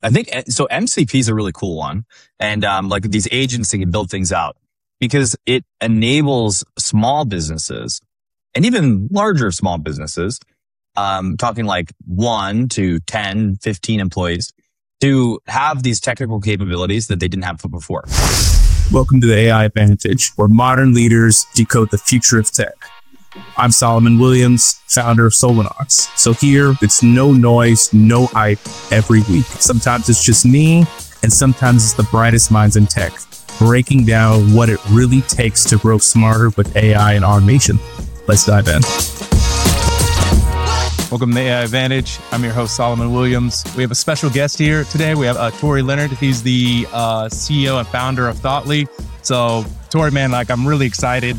I think so. MCP is a really cool one, and like these agents that can build things out because it enables small businesses and even larger small businesses, talking like 1 to 10, 15 employees, to have these technical capabilities that they didn't have before. Welcome to the AI Advantage, where modern leaders decode the future of tech. I'm Solomon Williams, founder of Solanox. So here, it's no noise, no hype every week. Sometimes it's just me, and sometimes it's the brightest minds in tech, breaking down what it really takes to grow smarter with AI and automation. Let's dive in. Welcome to the AI Advantage. I'm your host, Solomon Williams. We have a special guest here today. We have Tory Leonard. He's the CEO and founder of Thoughtly. So, Tory, man, I'm really excited,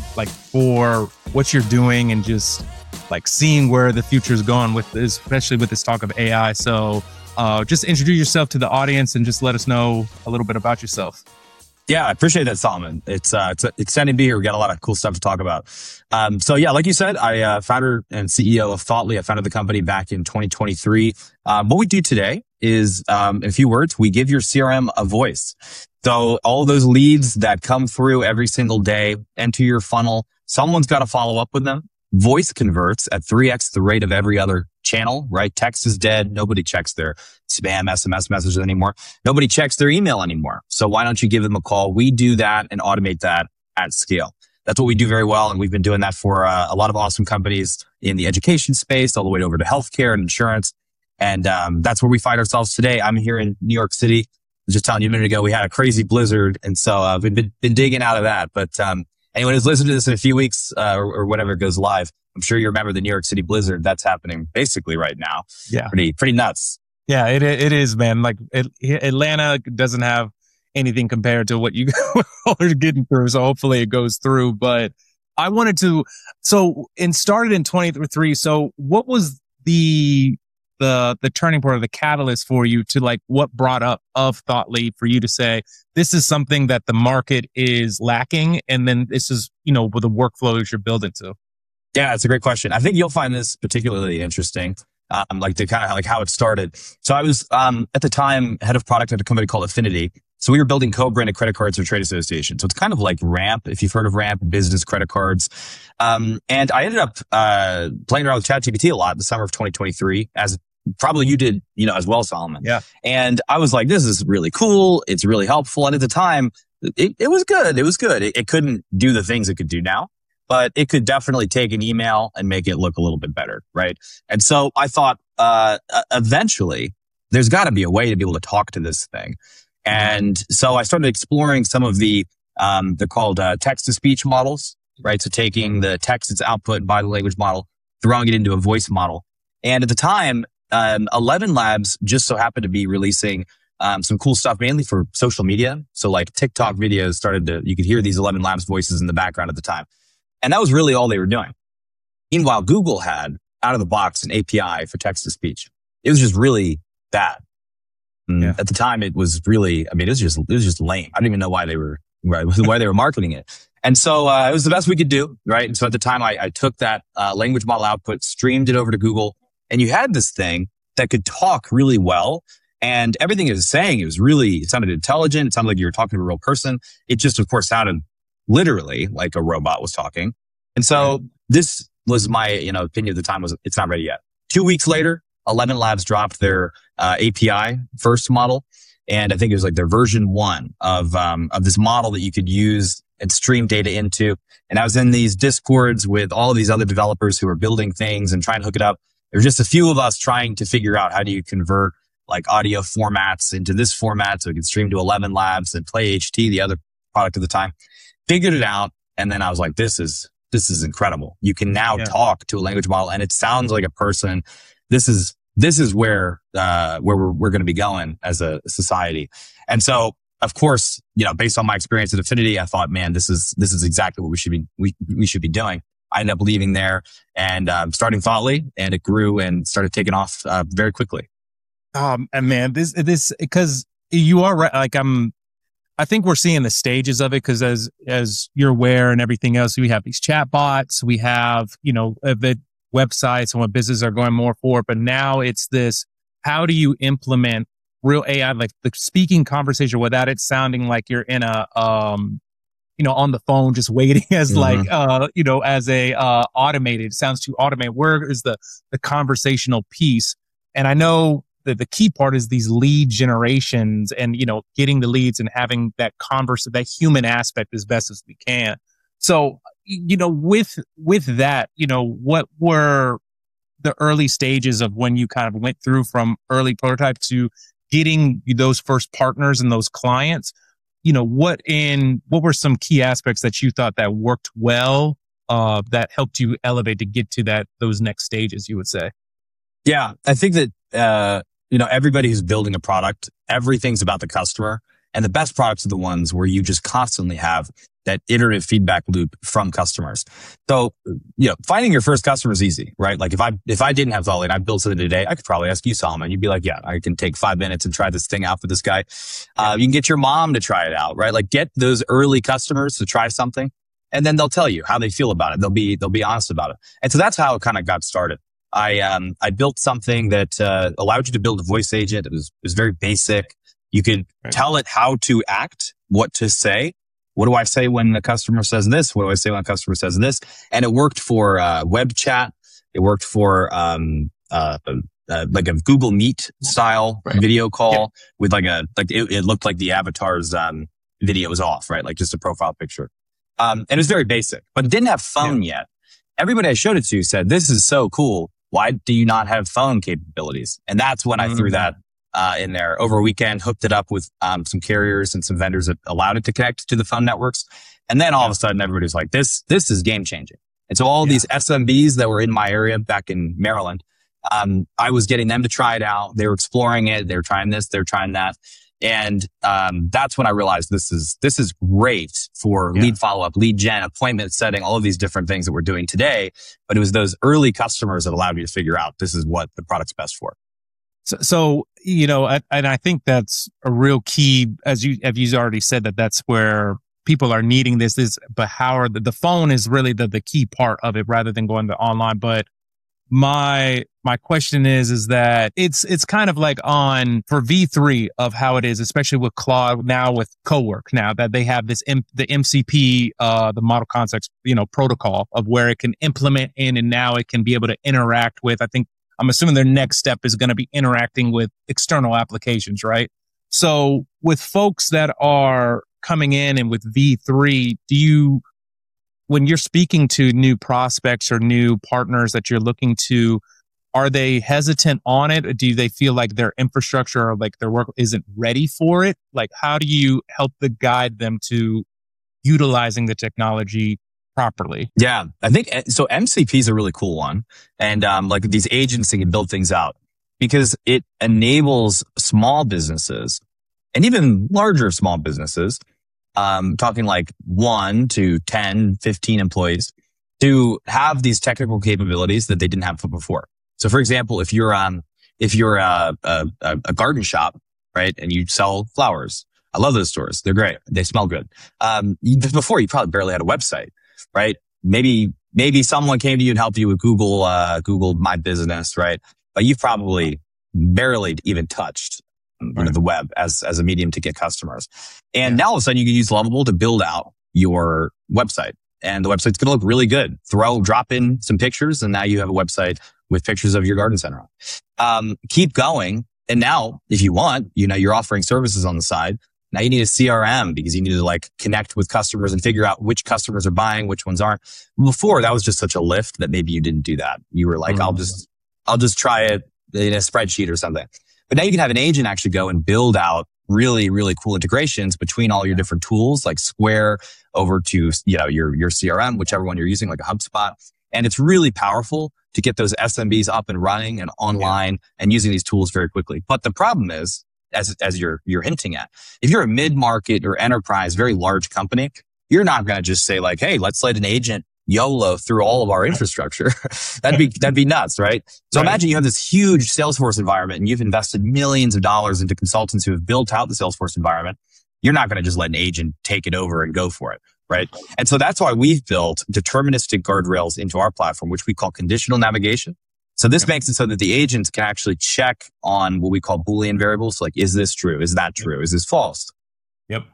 for what you're doing and just seeing where the future is going with this, especially with this talk of AI. So, just introduce yourself to the audience and just let us know a little bit about yourself. Yeah, I appreciate that, Solomon. It's exciting to be here. We got a lot of cool stuff to talk about. So yeah, like you said, I founder and CEO of Thoughtly. I founded the company back in 2023. What we do today is, in a few words, we give your CRM a voice. So all those leads that come through every single day enter your funnel. Someone's got to follow up with them. Voice converts at 3x the rate of every other channel, right? Text is dead. Nobody checks their spam SMS messages anymore. Nobody checks their email anymore. So why don't you give them a call? We do that and automate that at scale. That's what we do very well. And we've been doing that for a lot of awesome companies in the education space, all the way over to healthcare and insurance. And that's where we find ourselves today. I'm here in New York City. I was just telling you a minute ago, we had a crazy blizzard. And so we've been digging out of that. But anyone who's listening to this in a few weeks or whenever it goes live, I'm sure you remember the New York City blizzard that's happening basically right now. Yeah. Pretty nuts. Yeah, it is, man. Atlanta doesn't have anything compared to what you are getting through. So hopefully it goes through. But I wanted to, started in 23. So what was the turning point or the catalyst for you to what brought up of Thoughtly for you to say, this is something that the market is lacking. And then this is, with the workflows you're building to. Yeah, it's a great question. I think you'll find this particularly interesting, to kind of how it started. So I was, at the time, head of product at a company called Affinity. So we were building co-branded credit cards for trade associations. So it's kind of like Ramp, if you've heard of Ramp, business credit cards. And I ended up, playing around with ChatGPT a lot in the summer of 2023, as probably you did, as well, Solomon. Yeah. And I was like, this is really cool. It's really helpful. And at the time, it was good. It was good. It couldn't do the things it could do now, but it could definitely take an email and make it look a little bit better, right? And so I thought, eventually there's got to be a way to be able to talk to this thing. And so I started exploring some of they're called text-to-speech models, right? So taking the text that's output by the language model, throwing it into a voice model. And at the time, 11 Labs just so happened to be releasing some cool stuff, mainly for social media. So TikTok videos you could hear these 11 Labs voices in the background at the time. And that was really all they were doing. Meanwhile, Google had out of the box an API for text to speech. It was just really bad. Yeah. At the time, it was really, it was just lame. I don't even know why they were marketing it. And so, it was the best we could do, right? And so at the time, I took that, language model output, streamed it over to Google, and you had this thing that could talk really well. And everything it was saying, it sounded intelligent. It sounded like you were talking to a real person. It just, of course, sounded literally like a robot was talking. And so this was my, opinion at the time was it's not ready yet. 2 weeks later, 11 Labs dropped their API first model. And I think it was their version 1 of this model that you could use and stream data into. And I was in these discords with all of these other developers who were building things and trying to hook it up. There were just a few of us trying to figure out how do you convert audio formats into this format so it could stream to 11 Labs and Play HT, the other product at the time. Figured it out. And then I was like, this is incredible. You can now talk to a language model and it sounds like a person. This is where we're going to be going as a society. And so, of course, based on my experience at Affinity, I thought, man, this is exactly what we should be doing. I ended up leaving there and starting Thoughtly, and it grew and started taking off very quickly. And man, this because you are right. I think we're seeing the stages of it because as you're aware and everything else, we have these chat bots, we have, the websites and what businesses are going more for. But now it's this, how do you implement real AI, like the speaking conversation without it sounding like you're in a, on the phone, just waiting as like, as a, automated, it sounds too automated. Where is the conversational piece? And I know that the key part is these lead generations and, getting the leads and having that that human aspect as best as we can. So, with that, what were the early stages of when you kind of went through from early prototype to getting those first partners and those clients? What were some key aspects that you thought that worked well, that helped you elevate to get to those next stages, you would say? Yeah, I think that, everybody who's building a product, everything's about the customer, and the best products are the ones where you just constantly have that iterative feedback loop from customers. So, finding your first customer is easy, right? Like if I didn't have Zolly and I built something today, I could probably ask you, Solomon. You'd be like, yeah, I can take 5 minutes and try this thing out for this guy. You can get your mom to try it out, right? Like get those early customers to try something, and then they'll tell you how they feel about it. They'll be honest about it. And so that's how it kind of got started. I built something that allowed you to build a voice agent. It was very basic. You could tell it how to act, what to say. What do I say when the customer says this? What do I say when a customer says this? And it worked for web chat. It worked for like a Google Meet style video call with it looked like the avatar's video was off, right? Like just a profile picture. And it was very basic, but it didn't have phone yet. Everybody I showed it to said, "This is so cool. Why do you not have phone capabilities?" And that's when I threw that in there over a weekend, hooked it up with some carriers and some vendors that allowed it to connect to the phone networks. And then all of a sudden everybody was like, this is game changing. And so all these SMBs that were in my area back in Maryland, I was getting them to try it out. They were exploring it. They were trying this, they were trying that. And that's when I realized this is great for lead follow-up, lead gen, appointment setting, all of these different things that we're doing today. But it was those early customers that allowed me to figure out this is what the product's best for. So and I think that's a real key, as you already said, that's where people are needing this. But how the phone is really the key part of it rather than going to online. But my question is that it's kind of like for V3 of how it is, especially with Claude now with Cowork now that they have this the MCP, the model context, protocol of where it can implement in, and now it can be able to interact with, I'm assuming their next step is going to be interacting with external applications, right? So with folks that are coming in and with V3, when you're speaking to new prospects or new partners that you're looking to, are they hesitant on it? Or do they feel like their infrastructure or like their work isn't ready for it? Like, how do you help guide them to utilizing the technology properly? Yeah, I think so. MCP is a really cool one. And like these agents that can build things out because it enables small businesses and even larger small businesses, talking like 1 to 10, 15 employees, to have these technical capabilities that they didn't have before. So for example, if you're a garden shop, right, and you sell flowers, I love those stores. They're great. They smell good. Before you probably barely had a website. Right? Maybe someone came to you and helped you with Google My Business, right? But you've probably barely even touched the web as a medium to get customers. And now all of a sudden you can use Lovable to build out your website. And the website's going to look really good. Drop in some pictures, and now you have a website with pictures of your garden center on. Keep going. And now, if you want, you're offering services on the side. Now you need a CRM because you need to connect with customers and figure out which customers are buying, which ones aren't. Before that was just such a lift that maybe you didn't do that. You were like, I'll just try it in a spreadsheet or something. But now you can have an agent actually go and build out really, really cool integrations between all your different tools like Square over to, your CRM, whichever one you're using, like a HubSpot. And it's really powerful to get those SMBs up and running and online and using these tools very quickly. But the problem is, as you're hinting at, if you're a mid-market or enterprise, very large company, you're not going to just say like, hey, let's let an agent YOLO through all of our infrastructure. that'd be nuts, right? So imagine you have this huge Salesforce environment and you've invested millions of dollars into consultants who have built out the Salesforce environment. You're not going to just let an agent take it over and go for it, right? And so that's why we've built deterministic guardrails into our platform, which we call conditional navigation. So this makes it so that the agents can actually check on what we call Boolean variables. Like, is this true? Is that true? Is this false? Yep.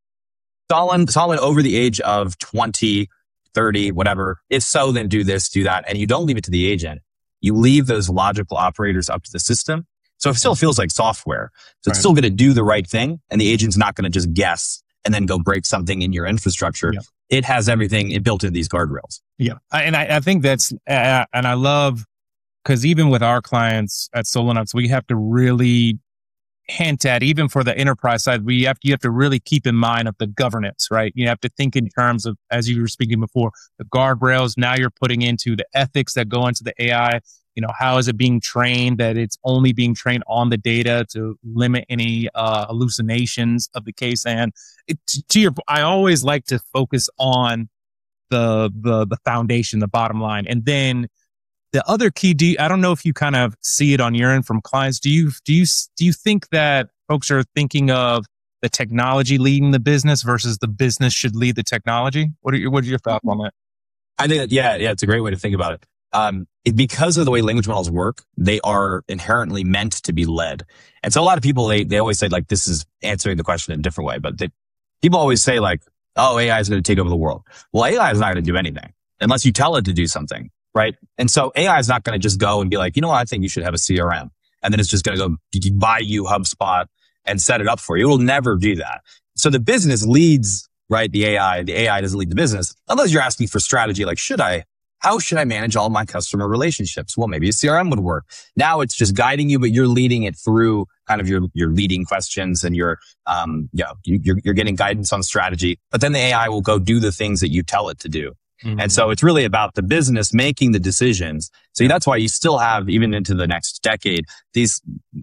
Someone over the age of 20, 30, whatever. If so, then do this, do that. And you don't leave it to the agent. You leave those logical operators up to the system. So it still feels like software. So it's still going to do the right thing. And the agent's not going to just guess and then go break something in your infrastructure. Yeah. It has everything built into these guardrails. Yeah. And I think that's, and I love, because even with our clients at Solanauts, we have to really hint at, even for the enterprise side, you have to really keep in mind of the governance, right? You have to think in terms of, as you were speaking before, the guardrails. Now you're putting into the ethics that go into the AI. How is it being trained, that it's only being trained on the data to limit any hallucinations of the case. And I always like to focus on the foundation, the bottom line. And then the other key, I don't know if you kind of see it on your end from clients. Do you think that folks are thinking of the technology leading the business versus the business should lead the technology? What are your thoughts on that? I think that, it's a great way to think about it. Because of the way language models work, they are inherently meant to be led. And so a lot of people, they always say like, this is answering the question in a different way, but people always say like, oh, AI is going to take over the world. Well, AI is not going to do anything unless you tell it to do something. Right. And so AI is not going to just go and be like, I think you should have a CRM. And then it's just going to go buy you HubSpot and set it up for you. It will never do that. So the business leads, right? The AI doesn't lead the business unless you're asking for strategy. Like, how should I manage all my customer relationships? Well, maybe a CRM would work. Now it's just guiding you, but you're leading it through kind of your leading questions and you're getting guidance on strategy, but then the AI will go do the things that you tell it to do. Mm-hmm. And so it's really about the business making the decisions. So that's why you still have, even into the next decade, these,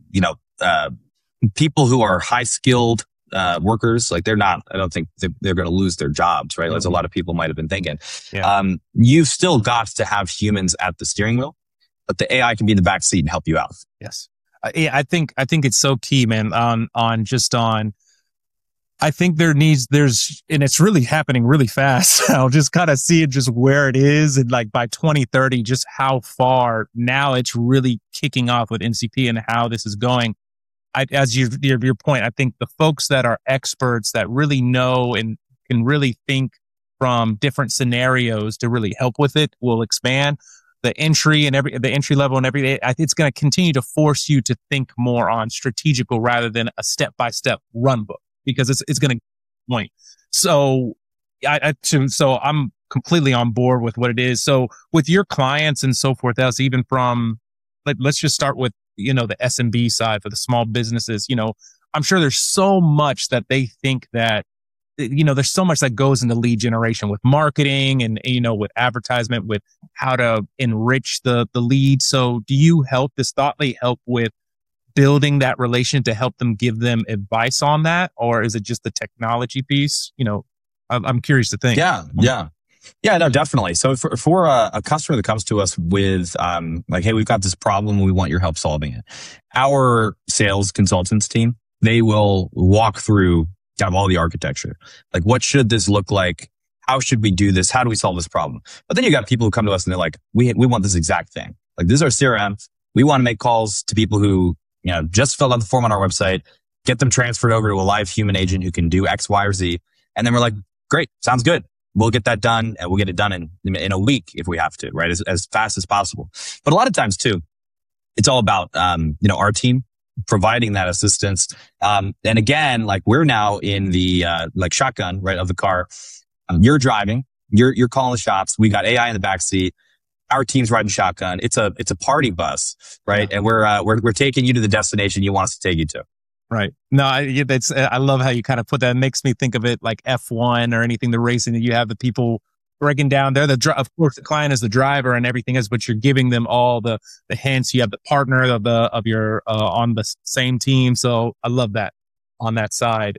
people who are high skilled, workers, like I don't think they're going to lose their jobs, right? Mm-hmm. As a lot of people might have been thinking. Yeah. You've still got to have humans at the steering wheel, but the AI can be in the back seat and help you out. Yes. I think it's so key, man, I think there's, and it's really happening really fast. I'll just kind of see it just where it is. And like by 2030, just how far now it's really kicking off with NCP and how this is going. As your point, I think the folks that are experts that really know and can really think from different scenarios to really help with it will expand. The entry level and everything, it's going to continue to force you to think more on strategical rather than a step-by-step run book. Because it's going to point. So I'm completely on board with what it is. So with your clients and so forth else, even from, let's just start with, the SMB side for the small businesses, I'm sure there's so much that they think that, there's so much that goes into lead generation with marketing and, with advertisement, with how to enrich the lead. So do you help with building that relation to help them give them advice on that? Or is it just the technology piece? I'm curious to think. Yeah, no, definitely. So for a customer that comes to us with, like, hey, we've got this problem and we want your help solving it. Our sales consultants team, they will walk through kind of all the architecture. Like, what should this look like? How should we do this? How do we solve this problem? But then you got people who come to us and they're like, we want this exact thing. Like, this is our CRM. We want to make calls to people who, just filled out the form on our website, get them transferred over to a live human agent who can do X, Y, or Z. And then we're like, great, sounds good. We'll get that done, and we'll get it done in a week if we have to, right? As fast as possible. But a lot of times too, it's all about, our team providing that assistance. And again, like, we're now in the, shotgun, right, of the car. You're driving, you're calling the shots. We got AI in the back seat. Our team's riding shotgun. It's a party bus, right? Yeah. And we're taking you to the destination you want us to take you to. Right. No, I love how you kind of put that. It makes me think of it like F1 or anything, the racing that you have the people breaking down there. Of course, the client is the driver and everything else, but you're giving them all the hints. You have the partner of your on the same team. So I love that on that side.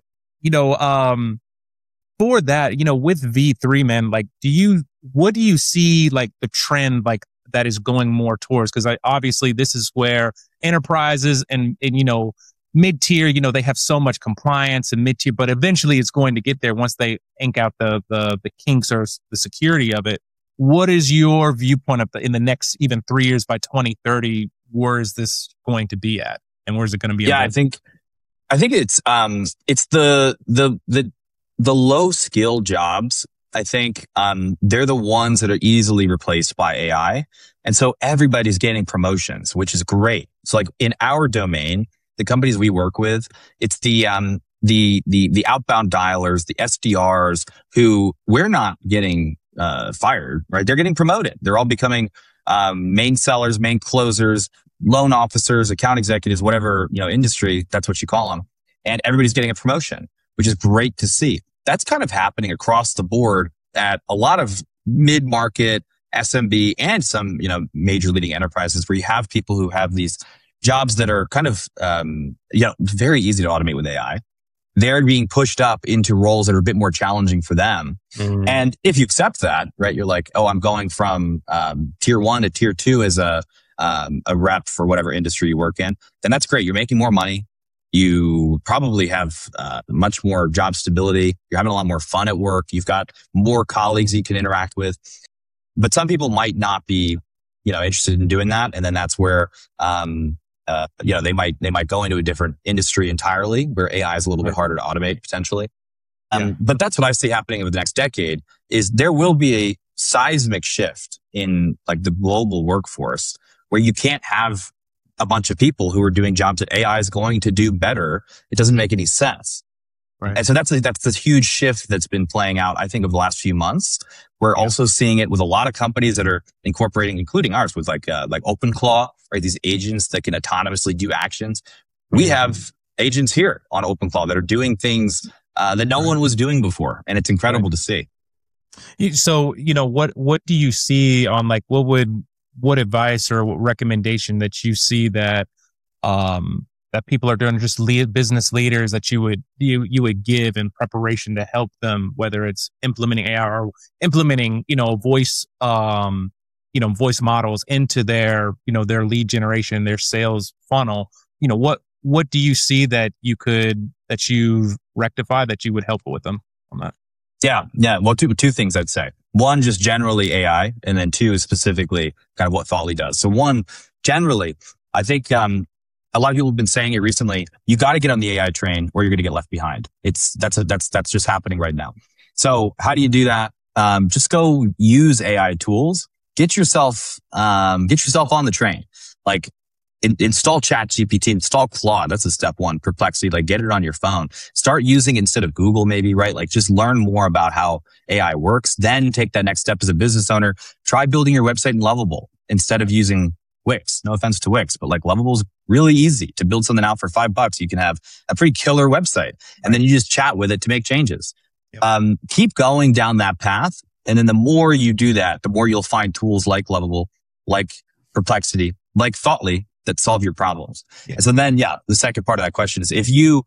For that, with V3, man, like, what do you see, like, the trend, like, that is going more towards? Because obviously this is where enterprises and mid-tier, they have so much compliance and mid-tier, but eventually it's going to get there once they ink out the kinks or the security of it. what is your viewpoint of in the next even 3 years by 2030? Where is this going to be at, and where's it going to be? Yeah, I think it's the low skill jobs. I think they're the ones that are easily replaced by AI, and so everybody's getting promotions, which is great. So like in our domain, the companies we work with, it's the outbound dialers, the SDRs who we're not getting fired, right? They're getting promoted. They're all becoming main sellers, main closers, loan officers, account executives, whatever, industry, that's what you call them. And everybody's getting a promotion, which is great to see. That's kind of happening across the board at a lot of mid-market, SMB, and some, major leading enterprises where you have people who have these jobs that are kind of, very easy to automate with AI. They're being pushed up into roles that are a bit more challenging for them. Mm. And if you accept that, right, you're like, oh, I'm going from tier 1 to tier 2 as a rep for whatever industry you work in, then that's great. You're making more money. You probably have much more job stability. You're having a lot more fun at work. You've got more colleagues you can interact with. But some people might not be, interested in doing that. And then that's where, they might go into a different industry entirely where AI is a little bit harder to automate potentially. But that's what I see happening over the next decade is there will be a seismic shift in like the global workforce where you can't have a bunch of people who are doing jobs that AI is going to do better. It doesn't make any sense. Right. And so that's this huge shift that's been playing out, I think, over the last few months. We're also seeing it with a lot of companies that are incorporating, including ours, with like OpenClaw, right? These agents that can autonomously do actions. We have agents here on OpenClaw that are doing things that no one was doing before, and it's incredible to see. So, what do you see on like what advice or what recommendation that you see that that people are doing, just business leaders that you would give in preparation to help them, whether it's implementing AI or implementing, voice models into their, their lead generation, their sales funnel. What do you see that you've rectified that you would help with them on that? Yeah. Well, two things I'd say. One, just generally AI, and then two, specifically kind of what Thoughtly does. So one, generally, I think, a lot of people have been saying it recently. You got to get on the AI train or you're going to get left behind. That's just happening right now. So how do you do that? Just go use AI tools. Get yourself on the train. Like install ChatGPT, install Claude. That's a step one. Perplexity, like get it on your phone. Start using it instead of Google maybe, right? Like just learn more about how AI works. Then take that next step as a business owner. Try building your website in Lovable instead of using Wix. No offense to Wix, but like Lovable's really easy to build something out for $5. You can have a pretty killer website and then you just chat with it to make changes. Yep. Keep going down that path. And then the more you do that, the more you'll find tools like Lovable, like Perplexity, like Thoughtly that solve your problems. Yeah. And so then, the second part of that question is if you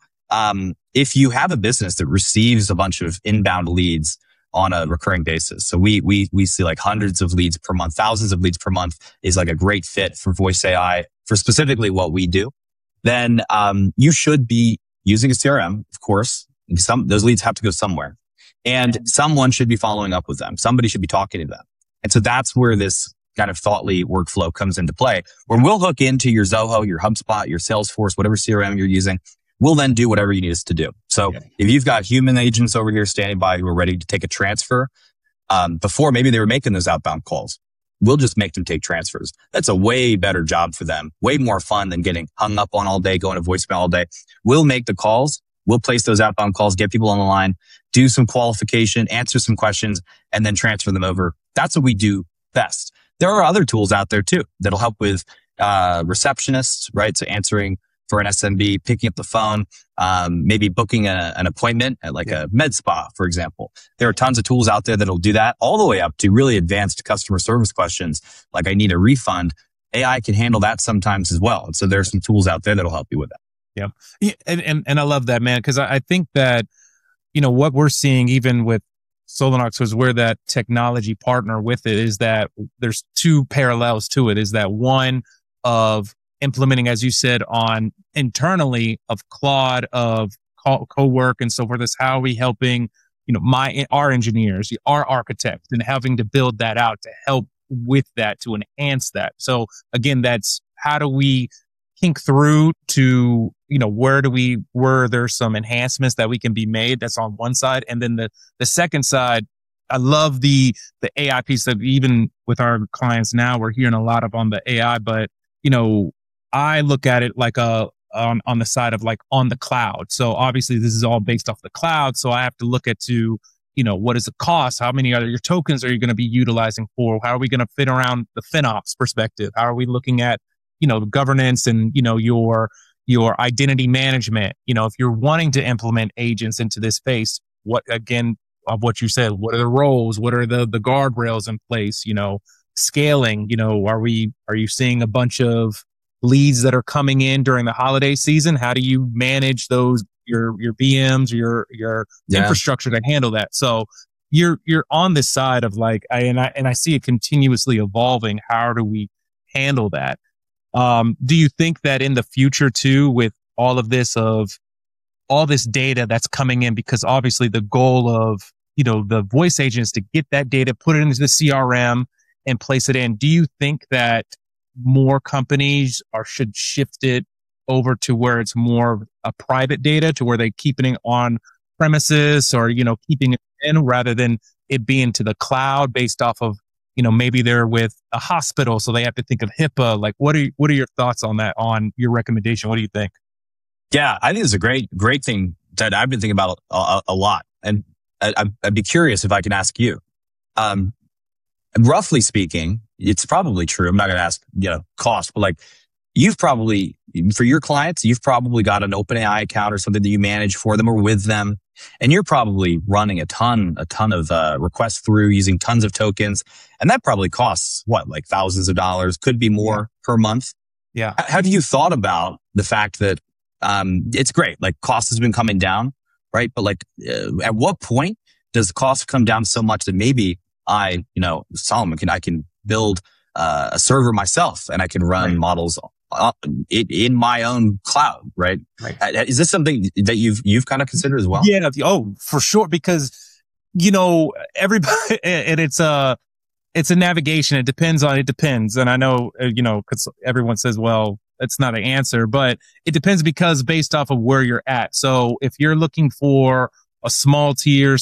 have a business that receives a bunch of inbound leads on a recurring basis. So we see like hundreds of leads per month, thousands of leads per month is like a great fit for voice AI for specifically what we do. Then, you should be using a CRM, of course. Those leads have to go somewhere and someone should be following up with them. Somebody should be talking to them. And so that's where this kind of Thoughtly workflow comes into play, where we'll hook into your Zoho, your HubSpot, your Salesforce, whatever CRM you're using. We'll then do whatever you need us to do. So if you've got human agents over here standing by who are ready to take a transfer, before maybe they were making those outbound calls, we'll just make them take transfers. That's a way better job for them. Way more fun than getting hung up on all day, going to voicemail all day. We'll make the calls. We'll place those outbound calls, get people on the line, do some qualification, answer some questions, and then transfer them over. That's what we do best. There are other tools out there too that'll help with receptionists, right? So answering for an SMB, picking up the phone, maybe booking an appointment at like a med spa, for example. There are tons of tools out there that'll do that, all the way up to really advanced customer service questions. Like I need a refund. AI can handle that sometimes as well. And so there's some tools out there that'll help you with that. Yeah. And I love that, man, because I think that, what we're seeing even with Solarnox, because we're that technology partner with it, is that there's two parallels to it. Is that one of implementing, as you said, on internally of Claude, of co-work and so forth, is how are we helping, our engineers, our architects, and having to build that out to help with that, to enhance that. So again, that's how do we kink through to, where there's some enhancements that we can be made. That's on one side. And then the second side, I love the AI piece that even with our clients now, we're hearing a lot of on the AI, but, I look at it like on the side of like on the cloud. So obviously this is all based off the cloud. So I have to look at what is the cost? How many other your tokens are you going to be utilizing for? How are we going to fit around the FinOps perspective? How are we looking at, the governance and, your identity management? If you're wanting to implement agents into this space, what you said, what are the roles? What are the guardrails in place? Scaling, are you seeing a bunch of leads that are coming in during the holiday season? How do you manage those, your VMs, your infrastructure to handle that? So you're on this side of like, I see it continuously evolving. How do we handle that? Do you think that in the future too, with all of this data that's coming in, because obviously the goal of, the voice agent is to get that data, put it into the CRM and place it in. Do you think that more companies should shift it over to where it's more a private data, to where they keep it on premises or, keeping it in rather than it being to the cloud based off of, maybe they're with a hospital, so they have to think of HIPAA. Like, what are your thoughts on that, on your recommendation? What do you think? Yeah, I think it's a great thing that I've been thinking about a lot. And I'd be curious if I can ask you, roughly speaking, it's probably true. I'm not going to ask, cost, but like you've probably, for your clients, you've probably got an OpenAI account or something that you manage for them or with them. And you're probably running a ton of requests through, using tons of tokens. And that probably costs like thousands of dollars, could be more per month. Yeah. Have you thought about the fact that, it's great, like cost has been coming down, right? But like, at what point does the cost come down so much that maybe Solomon, I can build a server myself and I can run models in my own cloud, right? Is this something that you've kind of considered as well? Yeah. Oh, for sure. Because, everybody, and it's a navigation. It depends. And I know, cause everyone says, well, it's not an answer, but it depends because based off of where you're at. So if you're looking for a small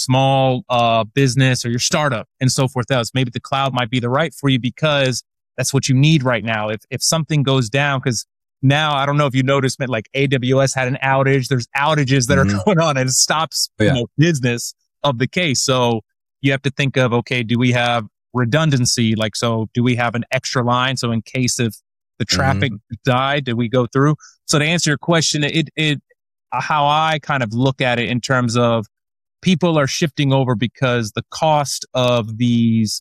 business or your startup and so forth else, maybe the cloud might be the right for you because that's what you need right now. If something goes down, because now I don't know if you noticed, but like AWS had an outage. There's outages that are going on and it stops business of the case. So you have to think of, okay, do we have redundancy? Like, so do we have an extra line? So in case if the traffic died, did we go through? So to answer your question, how I kind of look at it in terms of people are shifting over because the cost of these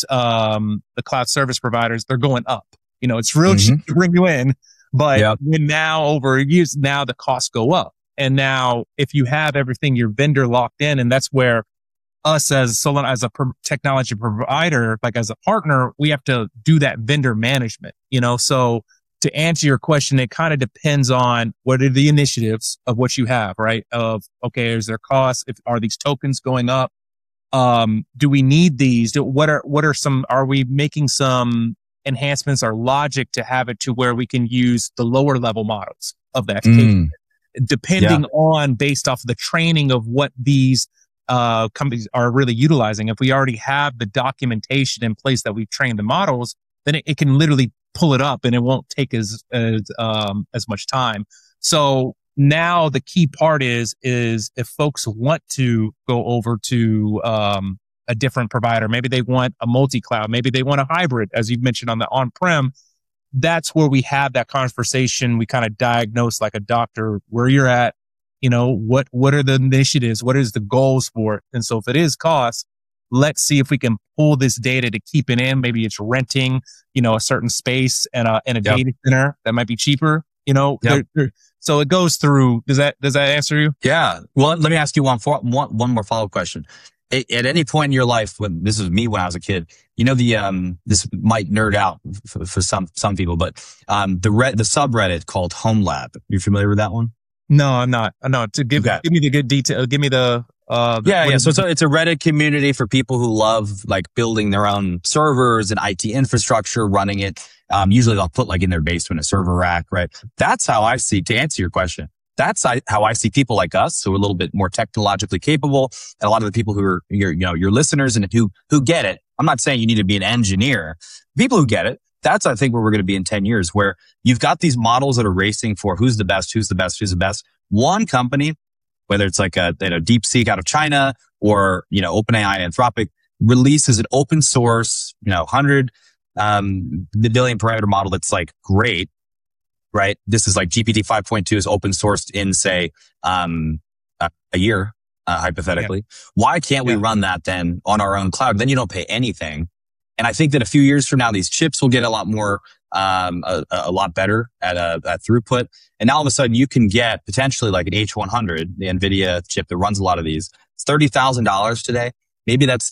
the cloud service providers, they're going up. It's real cheap to bring you in, but when now over years, now the costs go up. And now if you have everything, your vendor locked in, and that's where us as Solana, as a technology provider, like as a partner, we have to do that vendor management, So to answer your question, it kind of depends on what are the initiatives of what you have, right? Of, okay, is there costs? Are these tokens going up? Do we need these? Are we making some enhancements or logic to have it to where we can use the lower level models of that depending on based off the training of what these companies are really utilizing. If we already have the documentation in place that we've trained the models, then it can literally pull it up and it won't take as much time. So now the key part is if folks want to go over to a different provider, maybe they want a multi-cloud, maybe they want a hybrid, as you've mentioned on the on-prem, that's where we have that conversation. We kind of diagnose like a doctor where you're at, what are the initiatives? What is the goals for it? And so if it is cost, let's see if we can pull this data to keep it in. Maybe it's renting, a certain space and a data center that might be cheaper, So it goes through. Does that answer you? Yeah. Well, let me ask you one more follow-up question. At any point in your life, this is me when I was a kid, this might nerd out for some people, but the subreddit called Home Lab. You familiar with that one? No, I'm not. No, give me the good detail. Give me the Yeah. So it's a Reddit community for people who love like building their own servers and IT infrastructure, running it. Usually they'll put like in their basement a server rack, right? That's how I see, to answer your question, that's how I see people like us who are a little bit more technologically capable, and a lot of the people who are your listeners and who get it. I'm not saying you need to be an engineer. People who get it, that's I think where we're going to be in 10 years, where you've got these models that are racing for who's the best. One company, whether it's like a DeepSeek out of China or OpenAI and Anthropic, releases an open source 100 billion parameter model that's like great, right? This is like GPT 5.2 is open sourced in say a year, hypothetically. Yeah. Why can't we run that then on our own cloud? Then you don't pay anything. And I think that a few years from now, these chips will get a lot more, a lot better at throughput. And now all of a sudden you can get potentially like an H100, the NVIDIA chip that runs a lot of these. It's $30,000 today. Maybe that's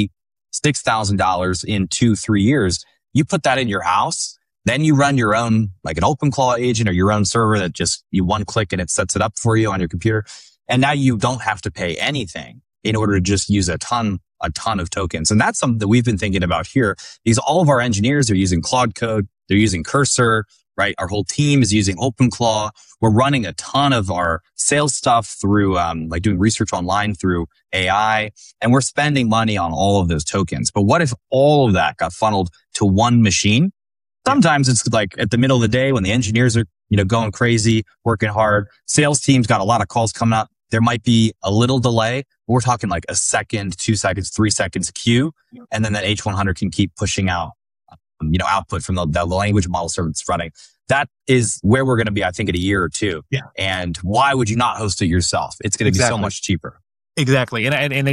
$6,000 in 2-3 years. You put that in your house, then you run your own, like an OpenClaw agent or your own server that just you one click and it sets it up for you on your computer. And now you don't have to pay anything in order to just use a ton of tokens. And that's something that we've been thinking about here, because all of our engineers are using Claude Code. They're using Cursor, right? Our whole team is using OpenClaw. We're running a ton of our sales stuff through, like doing research online through AI, and we're spending money on all of those tokens. But what if all of that got funneled to one machine? Sometimes it's like at the middle of the day when the engineers are, going crazy, working hard. Sales teams got a lot of calls coming up. There might be a little delay. We're talking like a second, 2 seconds, 3 seconds queue. And then that H100 can keep pushing out, output from the language model server that's running. That is where we're going to be, I think, in a year or two. Yeah. And why would you not host it yourself? It's going to be so much cheaper. Exactly. And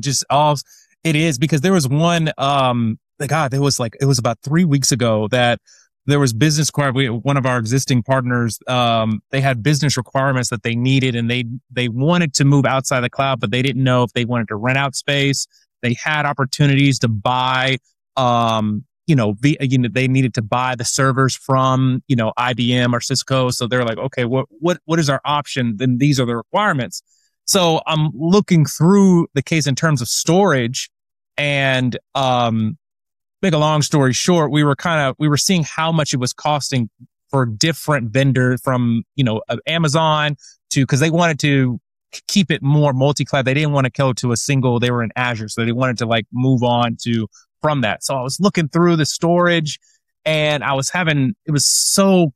it is because there was one, it was about 3 weeks ago that there was business one of our existing partners, they had business requirements that they needed, and they wanted to move outside the cloud, but they didn't know if they wanted to rent out space. They had opportunities to buy, they needed to buy the servers from, IBM or Cisco. So they're like, okay, what is our option? Then these are the requirements. So I'm looking through the case in terms of storage, and, make a long story short, we were seeing how much it was costing for different vendors from, Amazon because they wanted to keep it more multi-cloud. They didn't want to go to a single, they were in Azure. So they wanted to like move on from that. So I was looking through the storage, and it was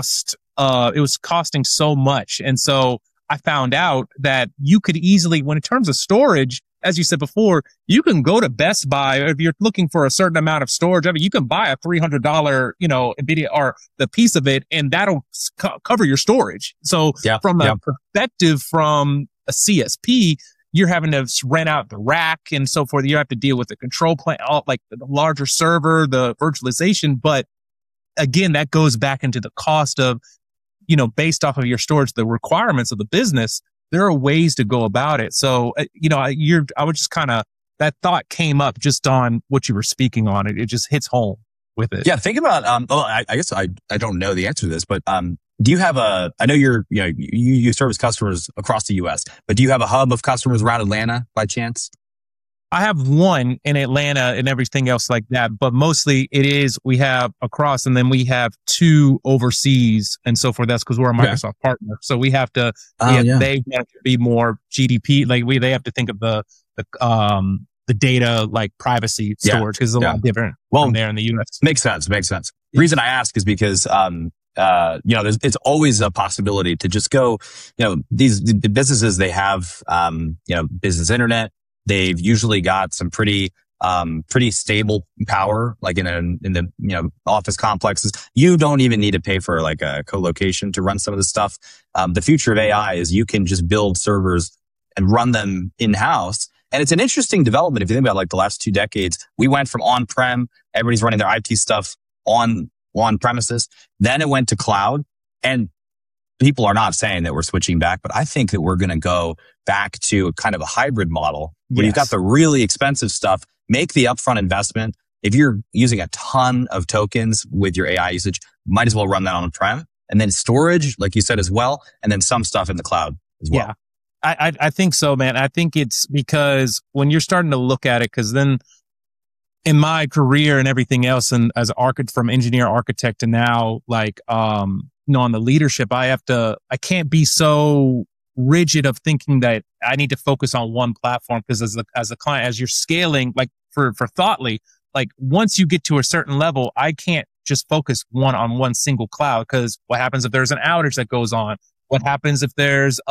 costing so much. And so I found out that you could easily, when in terms of storage, as you said before, you can go to Best Buy if you're looking for a certain amount of storage. I mean, you can buy a $300, NVIDIA or the piece of it, and that'll cover your storage. So from a perspective from a CSP, you're having to rent out the rack and so forth. You have to deal with the control plane, like the larger server, the virtualization. But again, that goes back into the cost of, based off of your storage, the requirements of the business. There are ways to go about it. So, I would just that thought came up just on what you were speaking on. It just hits home with it. Yeah. Think about, I guess I don't know the answer to this, but, do you have I know you service customers across the US, but do you have a hub of customers around Atlanta by chance? I have one in Atlanta and everything else like that, but mostly we have across, and then we have 2 overseas and so forth. That's because we're a Microsoft partner. So we have to, they want to be more GDP. Like they have to think of the data, like privacy storage, because it's a lot different from there in the US. Makes sense. The reason I ask is because, it's always a possibility to just go, the businesses, they have, business internet. They've usually got some pretty stable power, like in the, office complexes. You don't even need to pay for like a co-location to run some of this stuff. The future of AI is you can just build servers and run them in-house. And it's an interesting development. If you think about like the last 2 decades, we went from on-prem, everybody's running their IT stuff on premises. Then it went to cloud, and people are not saying that we're switching back, but I think that we're going to go back to kind of a hybrid model where you've got the really expensive stuff, make the upfront investment. If you're using a ton of tokens with your AI usage, might as well run that on-prem, and then storage, like you said, as well. And then some stuff in the cloud as well. I think so, man. I think it's because when you're starting to look at it, because then in my career and everything else, and as from engineer architect to now, like, on the leadership, I can't be so rigid of thinking that I need to focus on one platform, because as a client, as you're scaling, like for Thoughtly, like once you get to a certain level, I can't just focus on one single cloud, because what happens if there's an outage that goes on? What happens if there's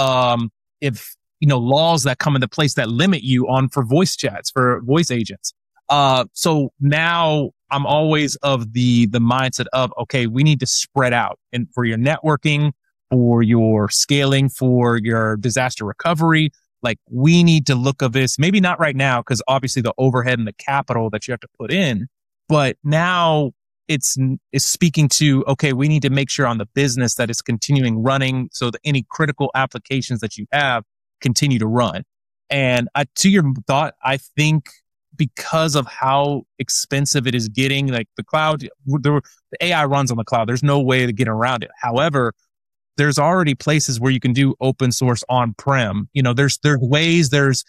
laws that come into place that limit you for voice chats, for voice agents? So now I'm always of the mindset of, okay, we need to spread out, and for your networking, for your scaling, for your disaster recovery, like we need to look at this, maybe not right now, because obviously the overhead and the capital that you have to put in, but now it's speaking to, okay, we need to make sure on the business that it's continuing running, so that any critical applications that you have continue to run. And to your thought, I think because of how expensive it is getting, like the cloud, the AI runs on the cloud. There's no way to get around it. However, there's already places where you can do open source on-prem. There's ways, there's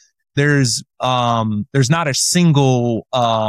not a single,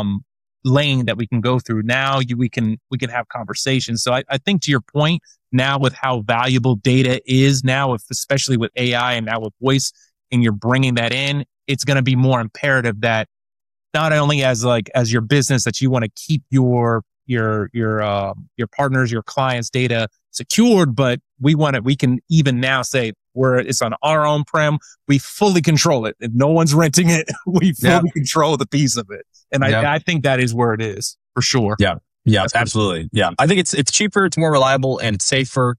lane that we can go through. Now we can have conversations. So I think to your point, now with how valuable data is now, especially with AI and now with voice, and you're bringing that in, it's going to be more imperative that not only as your business, that you want to keep your partners, your clients' data secured, but we can even now say it's on our own prem, we fully control it. If no one's renting it, we fully control the piece of it. And I think that is where it is for sure. Yeah. Yeah, absolutely. Yeah. I think it's cheaper, it's more reliable, and it's safer.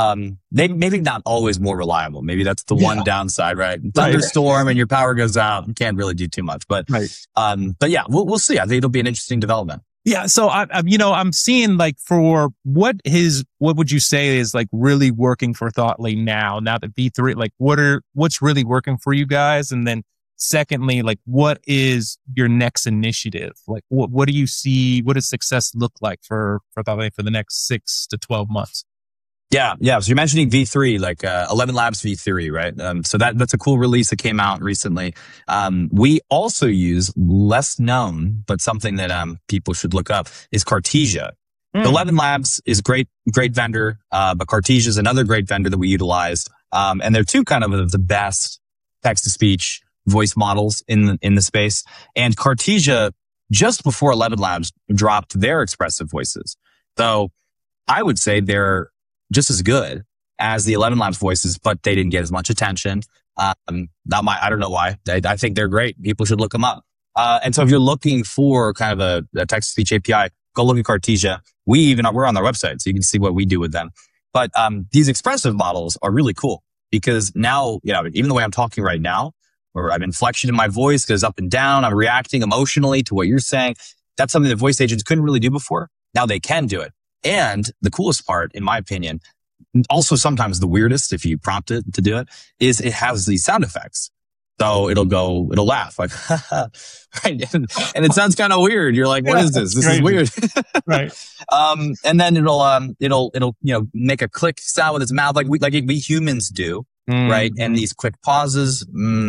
Maybe not always more reliable. Maybe that's the one downside, right? Thunderstorm and your power goes out, you can't really do too much. But yeah, we'll see. I think it'll be an interesting development. Yeah. So I'm seeing, like, for what would you say is like really working for Thoughtly now that V3, like what's really working for you guys? And then secondly, like, what is your next initiative? Like, what do you see? What does success look like for Thoughtly for the next 6 to 12 months? Yeah. So you're mentioning V3, like 11 Labs V3, right? So that's a cool release that came out recently. We also use, less known, but something that people should look up, is Cartesia. 11 Labs is great vendor, but Cartesia is another great vendor that we utilized. And they're two kind of the best text-to-speech voice models in the space. And Cartesia, just before 11 Labs, dropped their expressive voices. So I would say they're just as good as the 11 Labs voices, but they didn't get as much attention. I don't know why. I think they're great. People should look them up. And so if you're looking for kind of a text-to-speech API, go look at Cartesia. We're on their website, so you can see what we do with them. But these expressive models are really cool, because now, even the way I'm talking right now, where I've inflection in my voice goes up and down, I'm reacting emotionally to what you're saying. That's something that voice agents couldn't really do before. Now they can do it. And the coolest part, in my opinion, also sometimes the weirdest, if you prompt it to do it, is it has these sound effects. So it'll laugh like, right. And it sounds kind of weird. You're like, what is this? This is weird. Right. And then it'll make a click sound with its mouth, like we humans do. Right. And these quick pauses.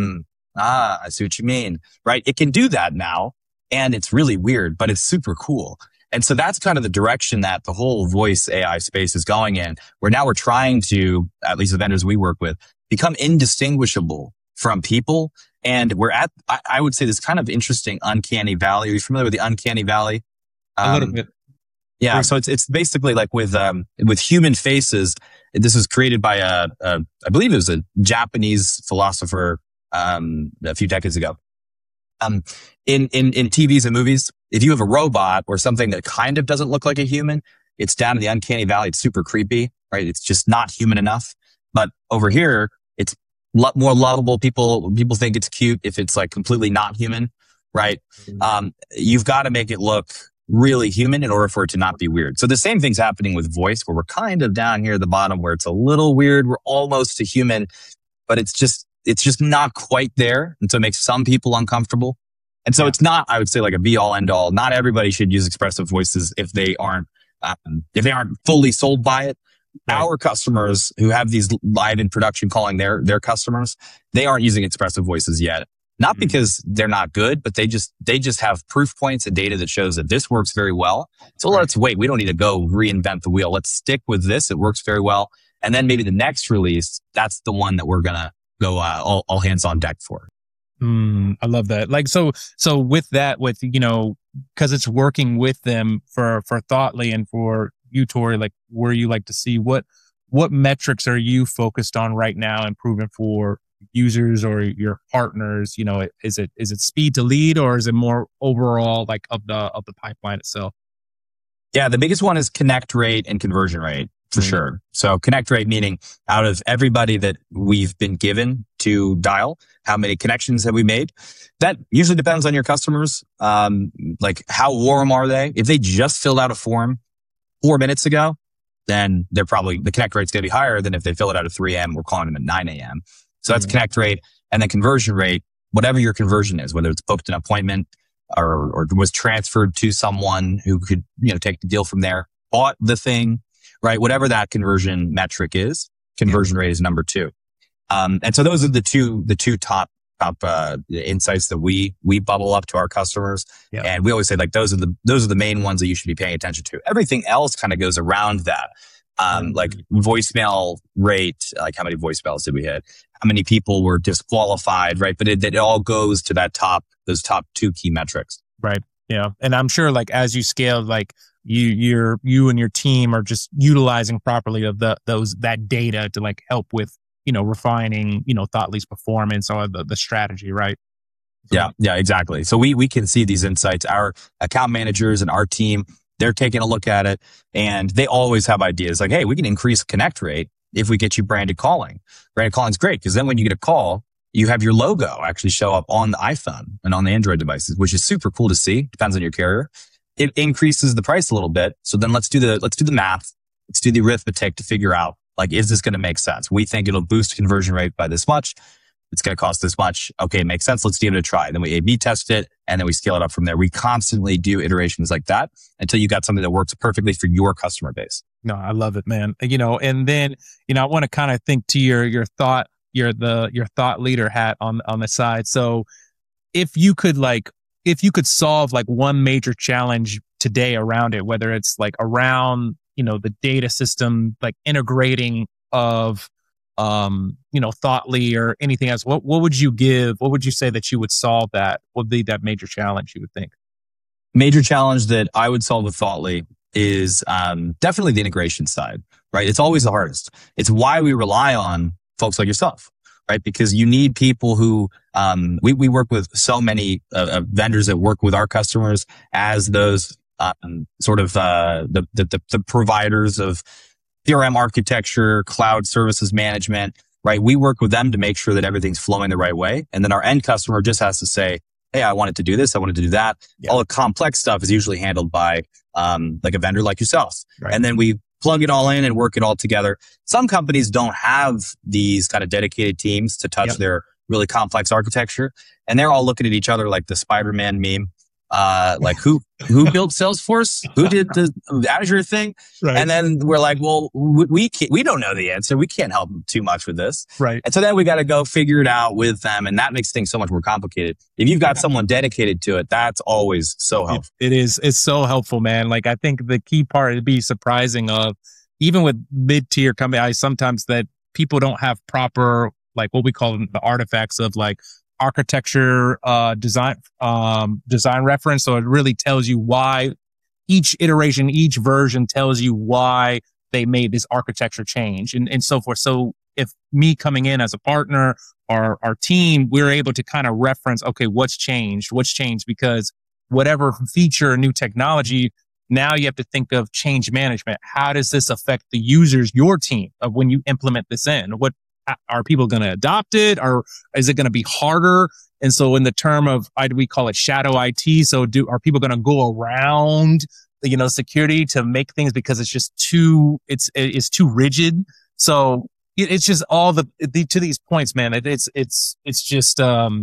I see what you mean. Right. It can do that now. And it's really weird, but it's super cool. And so that's kind of the direction that the whole voice AI space is going in, where now we're trying to, at least the vendors we work with, become indistinguishable from people. And we're at, I would say, this kind of interesting uncanny valley. Are you familiar with the uncanny valley? A little bit. Yeah. So it's basically like with human faces. This was created by I believe it was a Japanese philosopher, a few decades ago. In TVs and movies, if you have a robot or something that kind of doesn't look like a human, it's down in the uncanny valley. It's super creepy, right? It's just not human enough. But over here, it's more lovable. People think it's cute if it's like completely not human, right? You've got to make it look really human in order for it to not be weird. So the same thing's happening with voice, where we're kind of down here at the bottom where it's a little weird. We're almost a human, but it's just not quite there. And so it makes some people uncomfortable. And so it's not, I would say, like a be all end all. Not everybody should use expressive voices if they aren't fully sold by it. Our customers who have these live in production calling their customers, they aren't using expressive voices yet. Not because they're not good, but they just have proof points and data that shows that this works very well. So let's wait. We don't need to go reinvent the wheel. Let's stick with this. It works very well. And then maybe the next release, that's the one that we're going to go all hands on deck for. I love that. Like, so with that, cause it's working with them for Thoughtly and for you, Tori, like where you like to see what metrics are you focused on right now improving for users or your partners? Is it speed to lead, or is it more overall like of the pipeline itself? Yeah. The biggest one is connect rate and conversion rate. For sure. So connect rate, meaning out of everybody that we've been given to dial, how many connections have we made? That usually depends on your customers. Like how warm are they? If they just filled out a form 4 minutes ago, then the connect rate's going to be higher than if they fill it out at 3 a.m. We're calling them at 9 a.m. So that's connect rate. And then conversion rate, whatever your conversion is, whether it's booked an appointment or was transferred to someone who could, take the deal from there, bought the thing, right? Whatever that conversion metric is, conversion rate is number 2. And so those are the two top insights that we bubble up to our customers. Yeah. And we always say like, those are the main ones that you should be paying attention to. Everything else kind of goes around that. Like voicemail rate, like how many voicemails did we hit? How many people were disqualified, right? But it all goes to those top 2 key metrics. Right. Yeah. And I'm sure like as you scale, like you and your team are just utilizing properly of that data to like help with, refining, Thoughtly's performance or the strategy, right? Yeah, exactly. So we can see these insights. Our account managers and our team, they're taking a look at it, and they always have ideas like, hey, we can increase connect rate if we get you branded calling. Branded calling is great because then when you get a call, you have your logo actually show up on the iPhone and on the Android devices, which is super cool to see. Depends on your carrier. It increases the price a little bit. So then let's do the math. Let's do the arithmetic to figure out, like, is this going to make sense? We think it'll boost conversion rate by this much. It's going to cost this much. Okay, it makes sense. Let's give it a try. Then we A/B test it, and then we scale it up from there. We constantly do iterations like that until you got something that works perfectly for your customer base. No, I love it, man. And then, I want to kind of think to your thought leader hat on the side. So if you could solve like one major challenge today around it, whether it's like around, the data system, like integrating of, Thoughtly or anything else, what would you say that you would solve that? What would be that major challenge you would think? Major challenge that I would solve with Thoughtly is definitely the integration side, right? It's always the hardest. It's why we rely on folks like yourself, right? Because you need people who, we work with so many vendors that work with our customers as those sort of the providers of CRM architecture, cloud services management, right? We work with them to make sure that everything's flowing the right way. And then our end customer just has to say, hey, I wanted to do this. I wanted to do that. Yeah. All the complex stuff is usually handled by like a vendor like yourself. Right. And then we plug it all in and work it all together. Some companies don't have these kind of dedicated teams to touch their really complex architecture. And they're all looking at each other like the Spider-Man meme. Like who built Salesforce? Who did the Azure thing? Right. And then we're like, well, we don't know the answer. We can't help too much with this. Right. And so then we got to go figure it out with them. And that makes things so much more complicated. If you've got someone dedicated to it, that's always so helpful. It's so helpful, man. Like I think the key part would be surprising of even with mid-tier companies, sometimes that people don't have proper, like what we call them, the artifacts of like architecture, design reference. So it really tells you why each iteration, each version tells you why they made this architecture change and so forth. So if me coming in as a partner or our team, we're able to kind of reference, okay, what's changed because whatever feature, new technology, now you have to think of change management. How does this affect the users, your team, of when you implement this in? What are people going to adopt it, or is it going to be harder? And so in the term of, we call it shadow IT. So are people going to go around, security to make things because it's just it's too rigid? So it's just all to these points, man. It's just,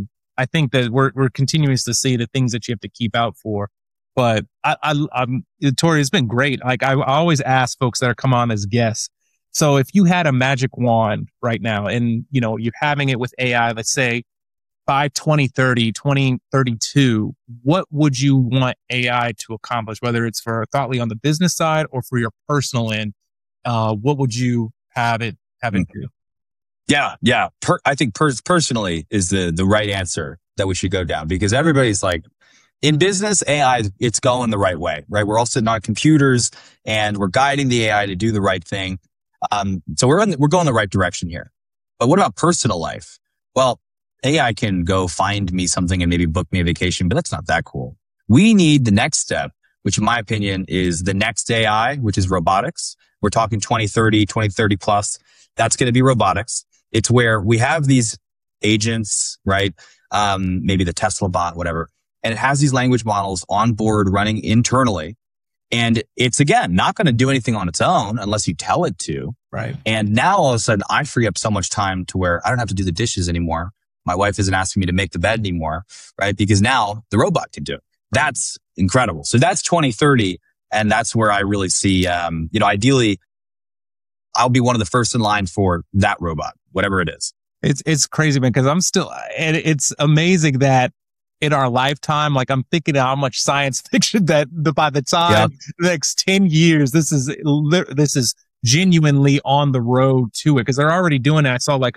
I think that we're continuing to see the things that you have to keep out for. But I'm Tori, it's been great. Like I always ask folks that are come on as guests, So if you had a magic wand right now and, you're having it with AI, let's say by 2030, 2032, what would you want AI to accomplish, whether it's for Thoughtly on the business side or for your personal end? What would you have it do? Yeah. I think personally is the right answer that we should go down, because everybody's like, in business, AI, it's going the right way, right? We're all sitting on computers and we're guiding the AI to do the right thing. So we're going the right direction here. But what about personal life? Well, AI can go find me something and maybe book me a vacation, but that's not that cool. We need the next step, which in my opinion is the next AI, which is robotics. We're talking 2030 plus. That's going to be robotics. It's where we have these agents, right? Maybe the Tesla bot, whatever. And it has these language models on board running internally. And it's, again, not going to do anything on its own unless you tell it to. Right. And now all of a sudden I free up so much time to where I don't have to do the dishes anymore. My wife isn't asking me to make the bed anymore, right? Because now the robot can do it. That's incredible. So that's 2030. And that's where I really see, ideally I'll be one of the first in line for that robot, whatever it is. It's crazy, man, because and it's amazing that in our lifetime, like I'm thinking how much science fiction that by the time the next 10 years, this is genuinely on the road to it, because they're already doing it. I saw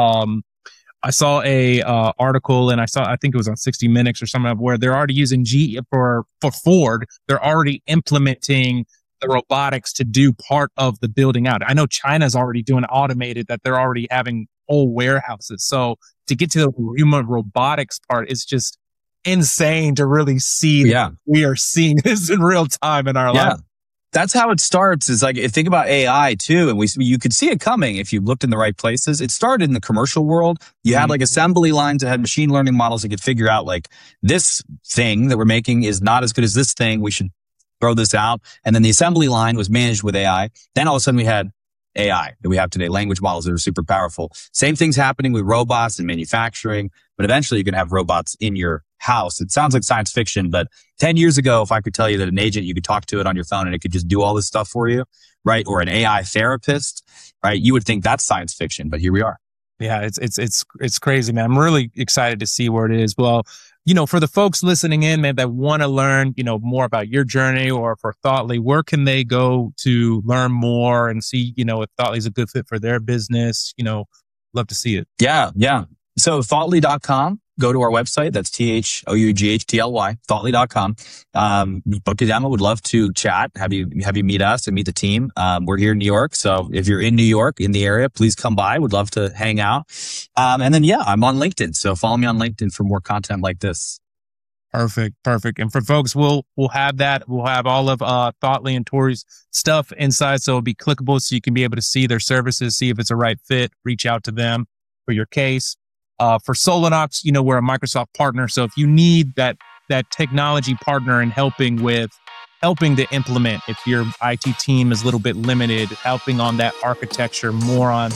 a article, and I think it was on 60 Minutes or something, where they're already using for Ford. They're already implementing the robotics to do part of the building out. I know China's already doing automated, that they're already having whole warehouses. So to get to the human robotics part, it's just insane to really see that we are seeing this in real time in our life. That's how it starts. Is like, think about AI too. And you could see it coming if you looked in the right places. It started in the commercial world. You had like assembly lines that had machine learning models that could figure out like, this thing that we're making is not as good as this thing. We should throw this out. And then the assembly line was managed with AI. Then all of a sudden we had AI that we have today, language models that are super powerful. Same thing's happening with robots and manufacturing, but eventually you're going to have robots in your house. It sounds like science fiction, but 10 years ago, if I could tell you that an agent, you could talk to it on your phone and it could just do all this stuff for you, right? Or an AI therapist, right? You would think that's science fiction, but here we are. Yeah, it's crazy, man. I'm really excited to see where it is. Well, for the folks listening in, man, that want to learn, more about your journey, or for Thoughtly, where can they go to learn more and see, if Thoughtly is a good fit for their business? Love to see it. Yeah. So Thoughtly.com. Go to our website. That's THOUGHTLY, Thoughtly.com. Book a demo. Would love to chat, have you meet us and meet the team. We're here in New York. So if you're in New York, in the area, please come by. Would love to hang out. And then, I'm on LinkedIn. So follow me on LinkedIn for more content like this. Perfect. And for folks, we'll have that. We'll have all of Thoughtly and Tori's stuff inside. So it'll be clickable so you can be able to see their services, see if it's a right fit, reach out to them for your case. For Solonox, we're a Microsoft partner. So if you need that technology partner in helping to implement, if your IT team is a little bit limited, helping on that architecture, more on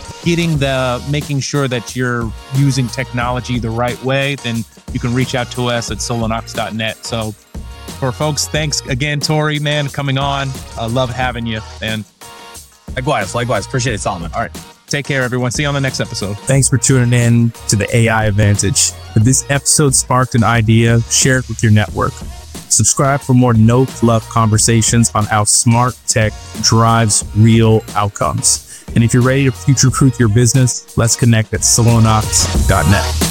making sure that you're using technology the right way, then you can reach out to us at Solonox.net. So for folks, thanks again, Tori, man, coming on. I love having you, man. Likewise. Appreciate it, Solomon. All right. Take care, everyone. See you on the next episode. Thanks for tuning in to the AI Advantage. If this episode sparked an idea, share it with your network. Subscribe for more no-fluff conversations on how smart tech drives real outcomes. And if you're ready to future-proof your business, let's connect at Solonox.net.